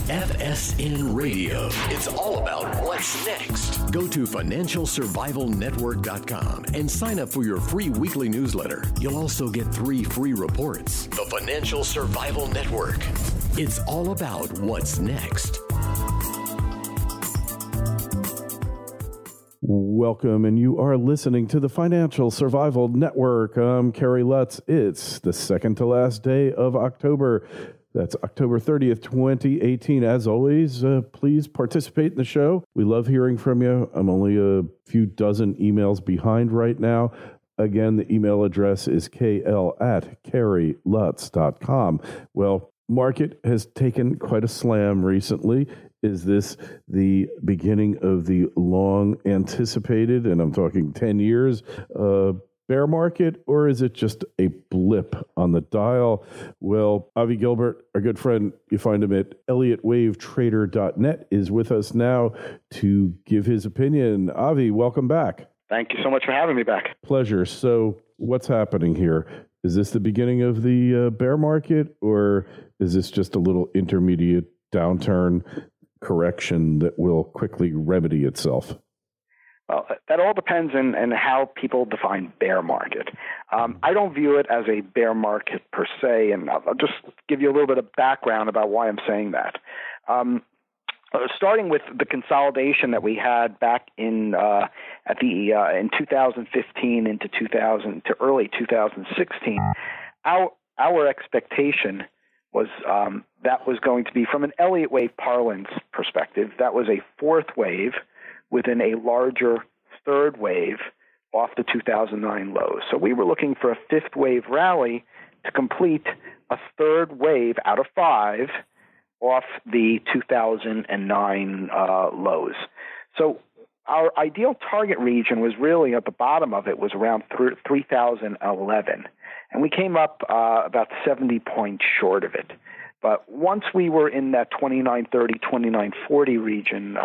FSN Radio. It's all about what's next. Go to financialsurvivalnetwork.com and sign up for your free weekly newsletter. You'll also get 3 free reports. The Financial Survival Network. It's all about what's next. Welcome, and you are listening to the Financial Survival Network. I'm Kerry Lutz. It's the second to last day of October. That's October 30th, 2018. As always, please participate in the show. We love hearing from you. I'm only a few dozen emails behind right now. Again, the email address is kl@kerrylutz.com. Well, market has taken quite a slam recently. Is this the beginning of the long anticipated, and I'm talking 10 years, bear market, or is it just a blip on the dial? Well, Avi Gilbert, our good friend, you find him at ElliottWaveTrader.net, is with us now to give his opinion. Avi, welcome back. Thank you so much for having me back. Pleasure. So what's happening here? Is this the beginning of the bear market, or is this just a little intermediate downturn correction that will quickly remedy itself? Well, that all depends on how people define bear market. I don't view it as a bear market per se, and I'll just give you a little bit of background about why I'm saying that. Starting with the consolidation that we had back in 2015 into early 2016, our expectation was that was going to be, from an Elliott wave parlance perspective, that was a fourth wave within a larger third wave off the 2009 lows. So we were looking for a fifth wave rally to complete a third wave out of 5 off the 2009 lows. So our ideal target region was really at the bottom of it was around 3,011. And we came up about 70 points short of it. But once we were in that 2930, 2940 region,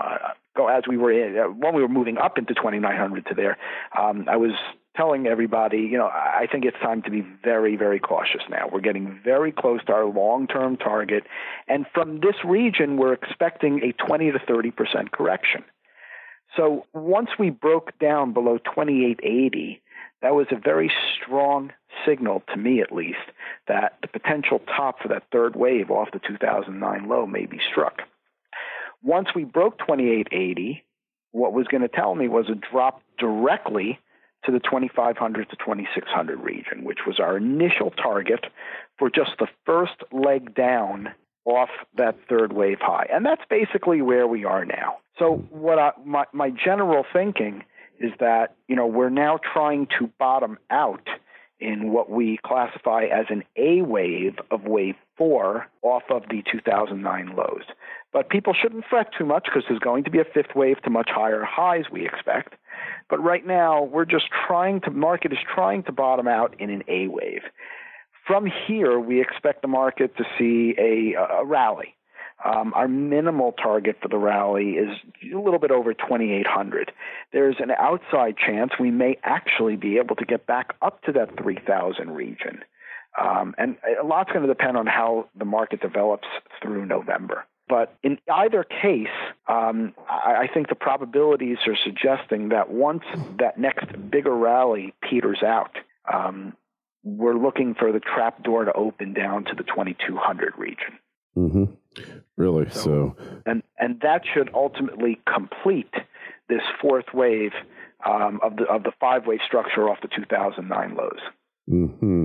when we were moving up into 2900 to there, I was telling everybody, I think it's time to be very, very cautious now. We're getting very close to our long-term target. And from this region, we're expecting a 20 to 30% correction. So once we broke down below 2880, that was a very strong signal, to me at least, that the potential top for that third wave off the 2009 low may be struck. Once we broke 2880, what was going to tell me was a drop directly to the 2500 to 2600 region, which was our initial target for just the first leg down off that third wave high. And that's basically where we are now. So my general thinking is that, we're now trying to bottom out in what we classify as an A wave of wave 4 off of the 2009 lows. But people shouldn't fret too much because there's going to be a fifth wave to much higher highs, we expect. But right now, market is trying to bottom out in an A wave. From here, we expect the market to see a rally. Our minimal target for the rally is a little bit over 2,800. There's an outside chance we may actually be able to get back up to that 3,000 region. And a lot's going to depend on how the market develops through November. But in either case, I think the probabilities are suggesting that once that next bigger rally peters out, we're looking for the trap door to open down to the 2,200 region. Mm-hmm. Really? So and that should ultimately complete this fourth wave of the 5-wave structure off the 2009 lows. Mm-hmm.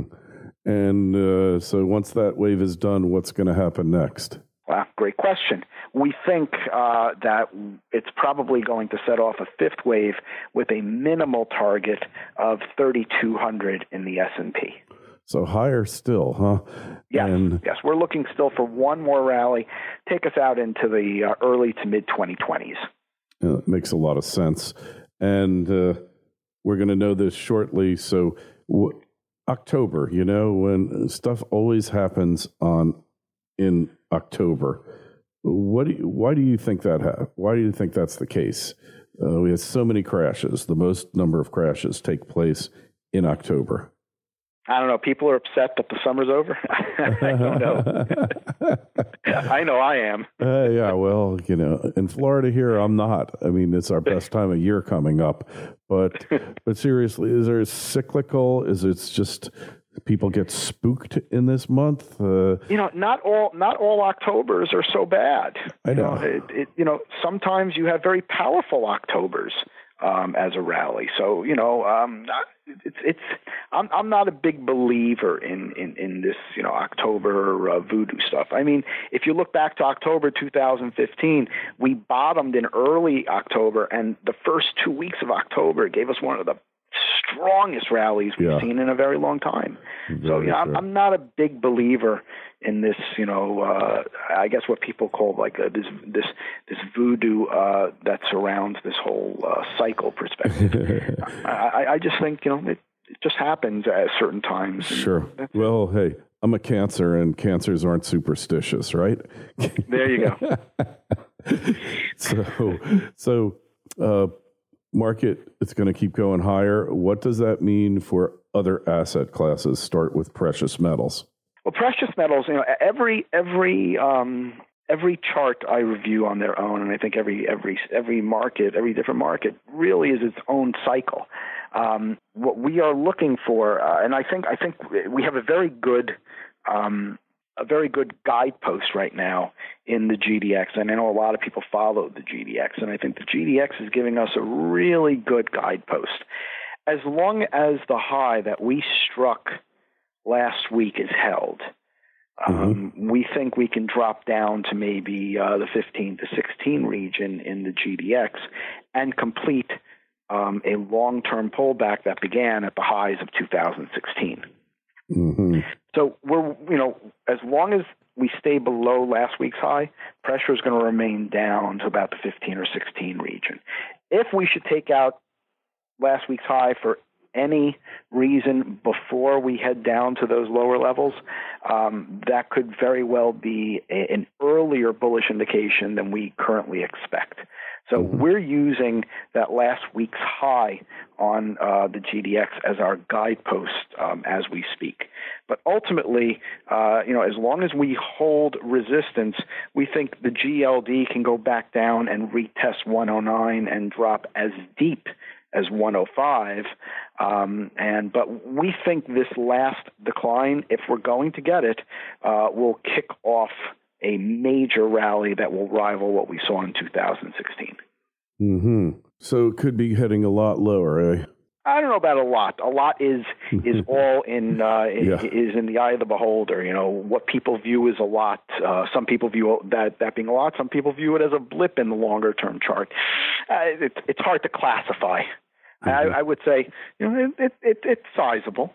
And so once that wave is done, what's going to happen next? Wow, great question. We think that it's probably going to set off a fifth wave with a minimal target of 3,200 in the S&P. So higher still, huh? Yes. We're looking still for one more rally, take us out into the early to mid-2020s. It makes a lot of sense. And we're going to know this shortly. So October, when stuff always happens in October, why do you think why do you think that's the case? We have so many crashes. The most number of crashes take place in October. I don't know. People are upset that the summer's over. I don't know. I know I am. Yeah, well, in Florida here, I'm not. I mean, it's our best time of year coming up. But seriously, is there cyclical? Is it just people get spooked in this month? Not all Octobers are so bad. I know. Sometimes you have very powerful Octobers as a rally. So I'm not a big believer in this October voodoo stuff. I mean, if you look back to October 2015, we bottomed in early October, and the first 2 weeks of October gave us one of the strongest rallies we've seen in a very long time. So I'm not a big believer in this, I guess what people call like this voodoo that surrounds this whole cycle perspective. I just think it just happens at certain times. Sure. Well, hey, I'm a Cancer, and Cancers aren't superstitious, right? There you go. So market, it's going to keep going higher. What does that mean for other asset classes? Start with precious metals. Well, precious metals, every chart I review on their own, and I think every market, every different market really is its own cycle. What we are looking for, and I think we have a very good guidepost right now in the GDX, and I know a lot of people follow the GDX, and I think the GDX is giving us a really good guidepost. As long as the high that we struck last week is held, we think we can drop down to maybe the 15 to 16 region in the GDX and complete a long-term pullback that began at the highs of 2016. So we're, as long as we stay below last week's high, pressure is going to remain down to about the 15 or 16 region. If we should take out last week's high for any reason before we head down to those lower levels, that could very well be an earlier bullish indication than we currently expect. So we're using that last week's high on the GDX as our guidepost as we speak. But ultimately, as long as we hold resistance, we think the GLD can go back down and retest 109 and drop as deep as 105. But we think this last decline, if we're going to get it, will kick off a major rally that will rival what we saw in 2016. So it could be heading a lot lower, eh? I don't know about a lot. A lot is all in is in the eye of the beholder. What people view as a lot. Some people view that being a lot. Some people view it as a blip in the longer term chart. It's hard to classify. I would say it's sizable.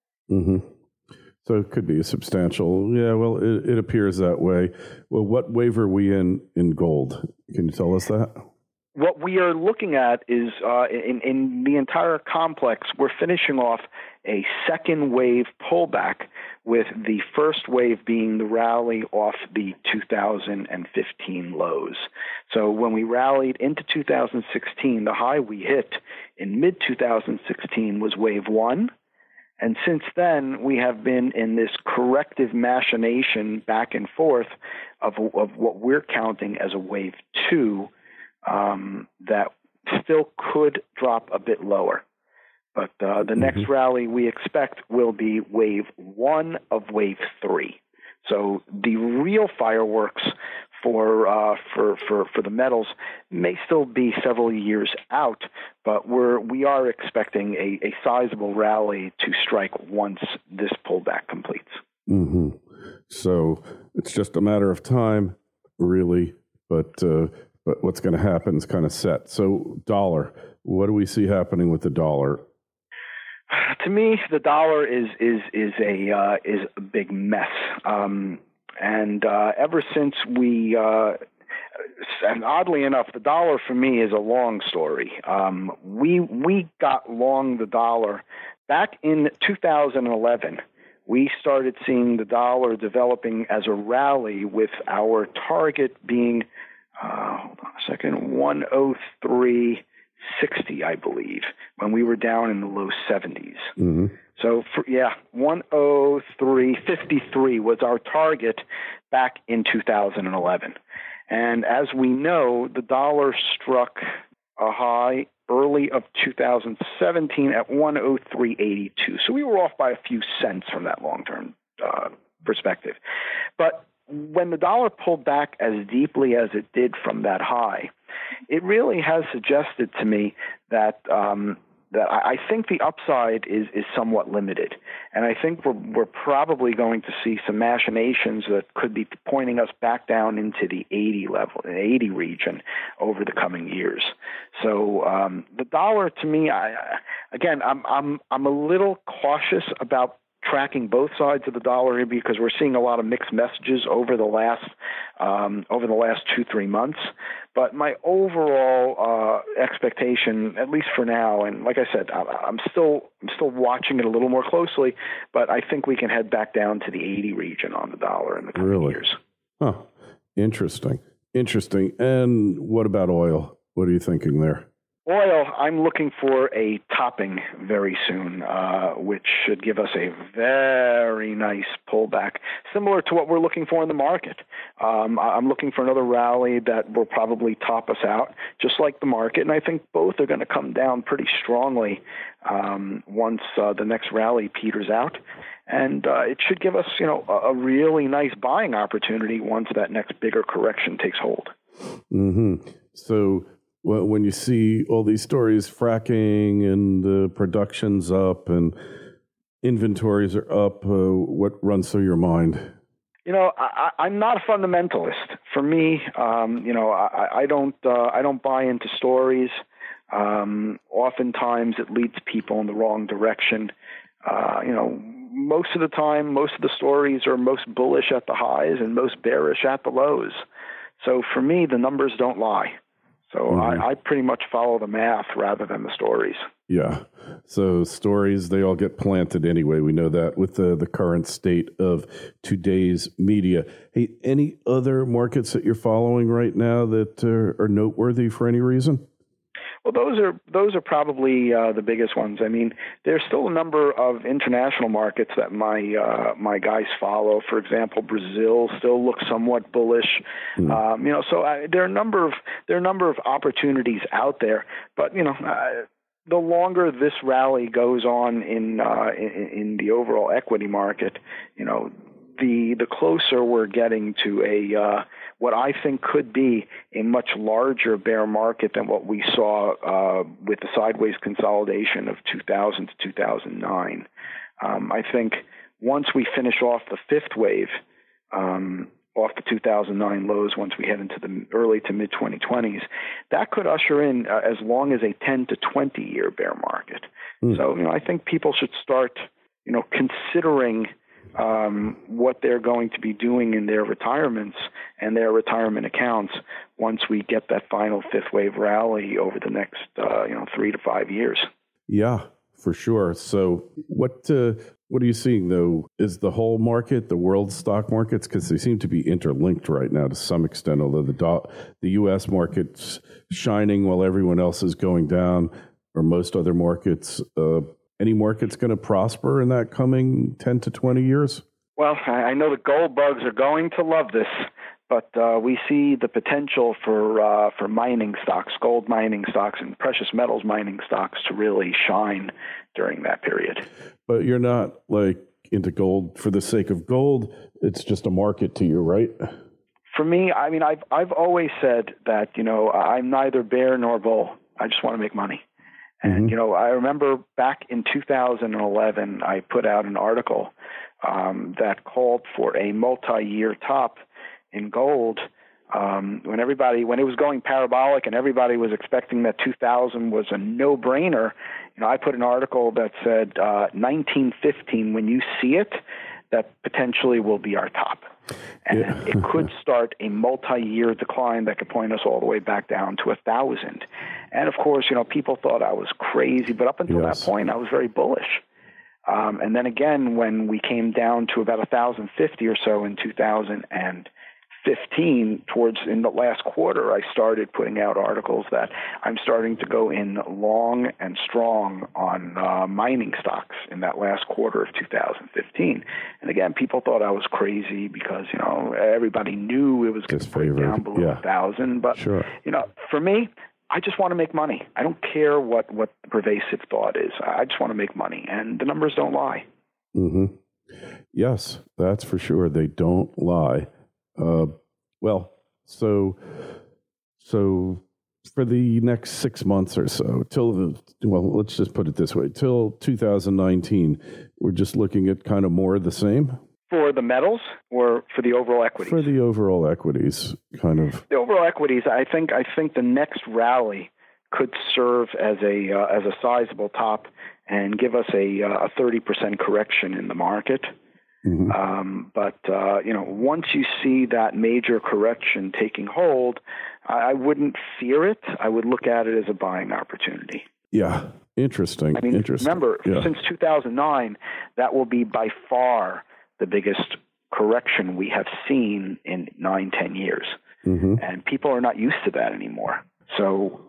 So it could be a substantial. Yeah, well, it appears that way. Well, what wave are we in gold? Can you tell us that? What we are looking at is in the entire complex, we're finishing off a second wave pullback, with the first wave being the rally off the 2015 lows. So when we rallied into 2016, the high we hit in mid-2016 was wave one. And since then, we have been in this corrective machination back and forth of what we're counting as a wave two, that still could drop a bit lower. But the next rally we expect will be wave one of wave three. So the real fireworks for the metals may still be several years out, but we are expecting a sizable rally to strike once this pullback completes. So it's just a matter of time, really, but what's going to happen is kind of set. So dollar, what do we see happening with the dollar? To me, the dollar is a big mess. And ever since and oddly enough, the dollar for me is a long story. We got long the dollar back in 2011. We started seeing the dollar developing as a rally, with our target being, hold on a second, 103.50. 60, I believe, when we were down in the low 70s. Mm-hmm. So, 103.53 was our target back in 2011. And as we know, the dollar struck a high early of 2017 at 103.82. So we were off by a few cents from that long-term perspective. But when the dollar pulled back as deeply as it did from that high, it really has suggested to me that that I think the upside is somewhat limited, and I think we're probably going to see some machinations that could be pointing us back down into the 80 level, the 80 region, over the coming years. So the dollar, to me, I'm a little cautious about tracking both sides of the dollar because we're seeing a lot of mixed messages over the last 2-3 months. But my overall expectation, at least for now, and like I said, I'm still watching it a little more closely, but I think we can head back down to the 80 region on the dollar in the coming years. Huh. Interesting. And what about oil? What are you thinking there? Oil, I'm looking for a topping very soon, which should give us a very nice pullback, similar to what we're looking for in the market. I'm looking for another rally that will probably top us out, just like the market, and I think both are going to come down pretty strongly once the next rally peters out. And it should give us, a really nice buying opportunity once that next bigger correction takes hold. Mm-hmm. So when you see all these stories, fracking and production's up and inventories are up, what runs through your mind? I'm not a fundamentalist. For me, I don't buy into stories. Oftentimes, it leads people in the wrong direction. Most of the time, most of the stories are most bullish at the highs and most bearish at the lows. So for me, the numbers don't lie. So I pretty much follow the math rather than the stories. Yeah. So stories, they all get planted anyway. We know that with the current state of today's media. Hey, any other markets that you're following right now that are noteworthy for any reason? Well, those are probably the biggest ones. I mean, there's still a number of international markets that my guys follow. For example, Brazil still looks somewhat bullish. So there are a number of opportunities out there. But the longer this rally goes on in the overall equity market, the closer we're getting to what I think could be a much larger bear market than what we saw with the sideways consolidation of 2000 to 2009. I think once we finish off the fifth wave, off the 2009 lows, once we head into the early to mid 2020s, that could usher in as long as a 10 to 20 year bear market. So, I think people should start, considering what they're going to be doing in their retirements and their retirement accounts once we get that final fifth wave rally over the next 3 to 5 years. Yeah, for sure. So what are you seeing, though? Is the whole market, the world stock markets, because they seem to be interlinked right now to some extent, although the U.S. market's shining while everyone else is going down, or most other markets, any market's going to prosper in that coming 10 to 20 years? Well, I know the gold bugs are going to love this, but we see the potential for mining stocks, gold mining stocks and precious metals mining stocks to really shine during that period. But you're not into gold for the sake of gold. It's just a market to you, right? For me, I mean, I've always said that, I'm neither bear nor bull. I just want to make money. And, I remember back in 2011, I put out an article that called for a multi-year top in gold when it was going parabolic and everybody was expecting that 2000 was a no-brainer. I put an article that said 1915, when you see it, that potentially will be our top. And it could start a multi-year decline that could point us all the way back down to 1,000. And of course, people thought I was crazy, but up until that point, I was very bullish. And then again, when we came down to about 1,050 or so in 2015, 15, in the last quarter, I started putting out articles that I'm starting to go in long and strong on mining stocks in that last quarter of 2015. And again, people thought I was crazy because, everybody knew it was going to break down below 1,000. But, for me, I just want to make money. I don't care what the pervasive thought is. I just want to make money, and the numbers don't lie. Mm-hmm. Yes, that's for sure. They don't lie. So for the next 6 months or so, let's just put it this way, till 2019, we're just looking at kind of more of the same? For the metals or for the overall equities? For the overall equities, kind of. The overall equities, I think the next rally could serve as a sizable top and give us a 30% correction in the market. Mm-hmm. But once you see that major correction taking hold, I wouldn't fear it. I would look at it as a buying opportunity. Yeah, interesting. Remember, since 2009, that will be by far the biggest correction we have seen in 9-10 years. Mm-hmm. And people are not used to that anymore. So,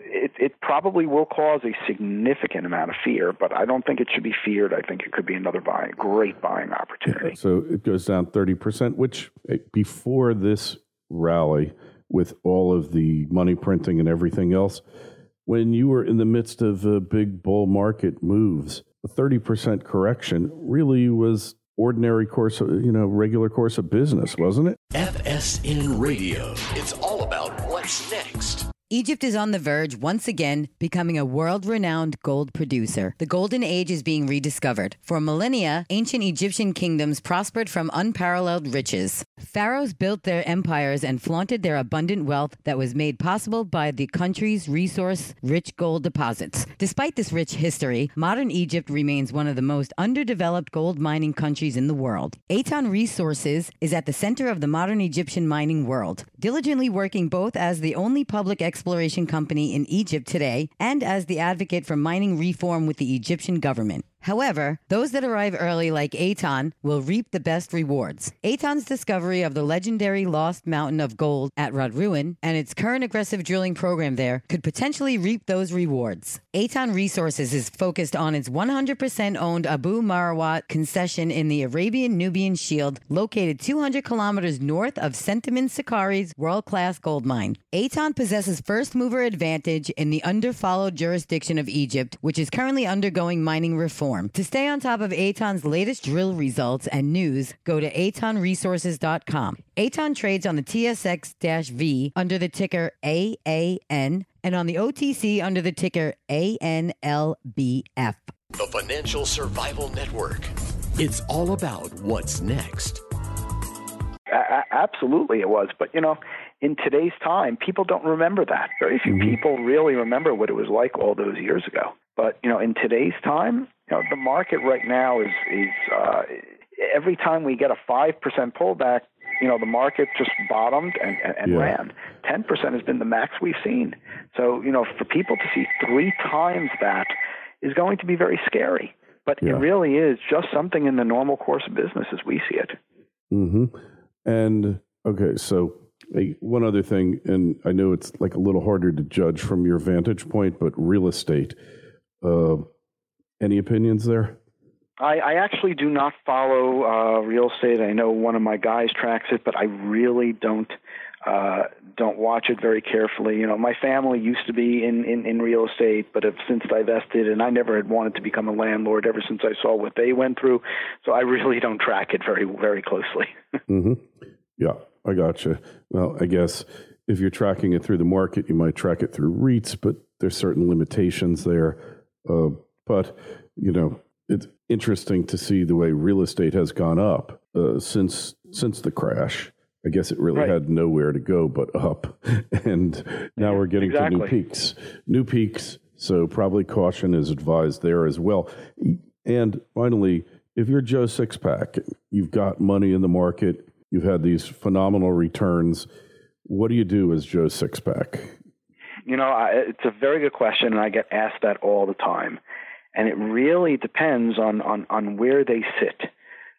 it probably will cause a significant amount of fear, but I don't think it should be feared. I think it could be another great buying opportunity. Yeah, so it goes down 30%, which before this rally, with all of the money printing and everything else, when you were in the midst of big bull market moves, a 30% correction really was ordinary course, regular course of business, wasn't it? FSN Radio. It's all about what's next. Egypt is on the verge, once again, becoming a world-renowned gold producer. The Golden Age is being rediscovered. For millennia, ancient Egyptian kingdoms prospered from unparalleled riches. Pharaohs built their empires and flaunted their abundant wealth that was made possible by the country's resource-rich gold deposits. Despite this rich history, modern Egypt remains one of the most underdeveloped gold mining countries in the world. Aton Resources is at the center of the modern Egyptian mining world, diligently working both as the only public exploration company in Egypt today and as the advocate for mining reform with the Egyptian government. However, those that arrive early like Aton will reap the best rewards. Aton's discovery of the legendary Lost Mountain of Gold at Radruin and its current aggressive drilling program there could potentially reap those rewards. Aton Resources is focused on its 100% owned Abu Marawat concession in the Arabian-Nubian Shield, located 200 kilometers north of Centamin Sakari's world-class gold mine. Aton possesses first-mover advantage in the underfollowed jurisdiction of Egypt, which is currently undergoing mining reform. To stay on top of Aton's latest drill results and news, go to atonresources.com. Aton trades on the TSX-V under the ticker AAN and on the OTC under the ticker ANLBF. The Financial Survival Network. It's all about what's next. Absolutely it was. But, in today's time, people don't remember that. Very few people really remember what it was like all those years ago. But, in today's time, the market right now is every time we get a 5% pullback, the market just bottomed and ran. 10% has been the max we've seen. So, for people to see 3 times that is going to be very scary. But it really is just something in the normal course of business as we see it. Mm-hmm. And, okay, so one other thing, and I know it's like a little harder to judge from your vantage point, but real estate, any opinions there? I actually do not follow real estate. I know one of my guys tracks it, but I really don't watch it very carefully. My family used to be in real estate, but have since divested, and I never had wanted to become a landlord ever since I saw what they went through. So I really don't track it very, very closely. Mm-hmm. Yeah, I gotcha. Well, I guess if you're tracking it through the market, you might track it through REITs, but there's certain limitations there. But, it's interesting to see the way real estate has gone up since the crash. I guess it really had nowhere to go but up. And now we're getting to new peaks. So probably caution is advised there as well. And finally, if you're Joe Sixpack, you've got money in the market, you've had these phenomenal returns. What do you do as Joe Sixpack? It's a very good question, and I get asked that all the time. And it really depends on where they sit.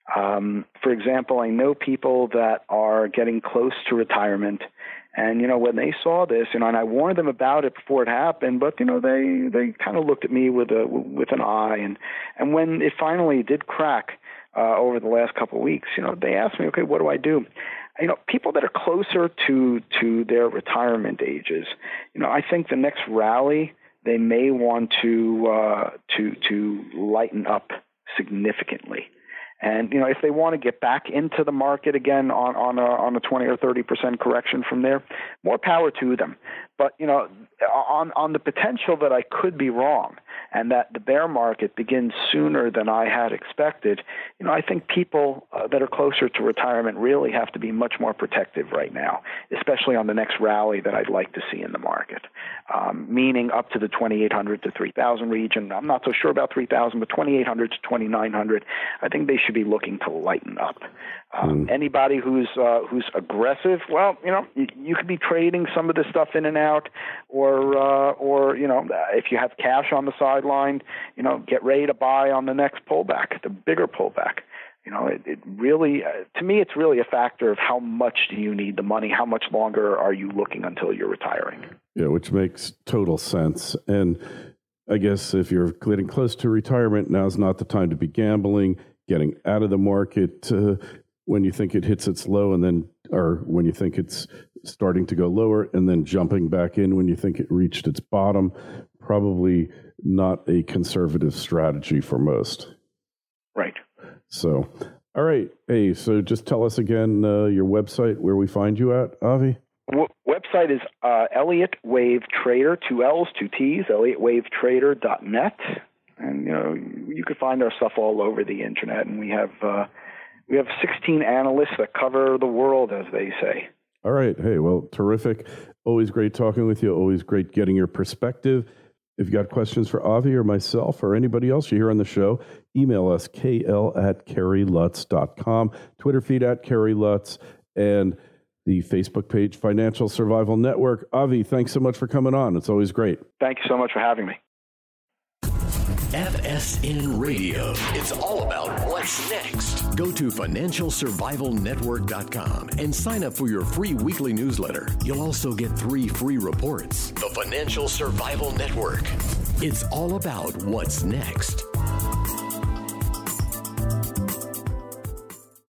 For example, I know people that are getting close to retirement, and when they saw this, and I warned them about it before it happened, but they kind of looked at me with an eye, and when it finally did crack over the last couple of weeks, they asked me, okay, what do I do? People that are closer to their retirement ages, I think the next rally they may want to lighten up significantly. And if they want to get back into the market again on a 20 or 30% correction from there, more power to them. But on the potential that I could be wrong and that the bear market begins sooner than I had expected, I think people that are closer to retirement really have to be much more protective right now, especially on the next rally that I'd like to see in the market, meaning up to the 2,800 to 3,000 region. I'm not so sure about 3,000, but 2,800 to 2,900, I think they should be looking to lighten up. Anybody who's aggressive, well, you could be trading some of this stuff in and out, or if you have cash on the sideline, get ready to buy on the next pullback, the bigger pullback. It really, to me, it's really a factor of how much do you need the money, how much longer are you looking until you're retiring. Yeah, which makes total sense. And I guess if you're getting close to retirement, now's not the time to be gambling, getting out of the market when you think it hits its low, or when you think it's starting to go lower, and then jumping back in when you think it reached its bottom. Probably not a conservative strategy for most. Right. So, all right. Hey, so just tell us again your website, where we find you at, Avi. Website is Elliott Wave Trader, 2 L's, 2 T's, ElliottWaveTrader.net. And, you can find our stuff all over the internet. And we have 16 analysts that cover the world, as they say. All right. Hey, well, terrific. Always great talking with you. Always great getting your perspective. If you've got questions for Avi or myself or anybody else you hear on the show, email us, kl@kerrylutz.com, Twitter feed @KerryLutz, and the Facebook page, Financial Survival Network. Avi, thanks so much for coming on. It's always great. Thank you so much for having me. FSN Radio. It's all about what's next. Go to FinancialSurvivalNetwork.com and sign up for your free weekly newsletter. You'll also get 3 free reports. The Financial Survival Network. It's all about what's next.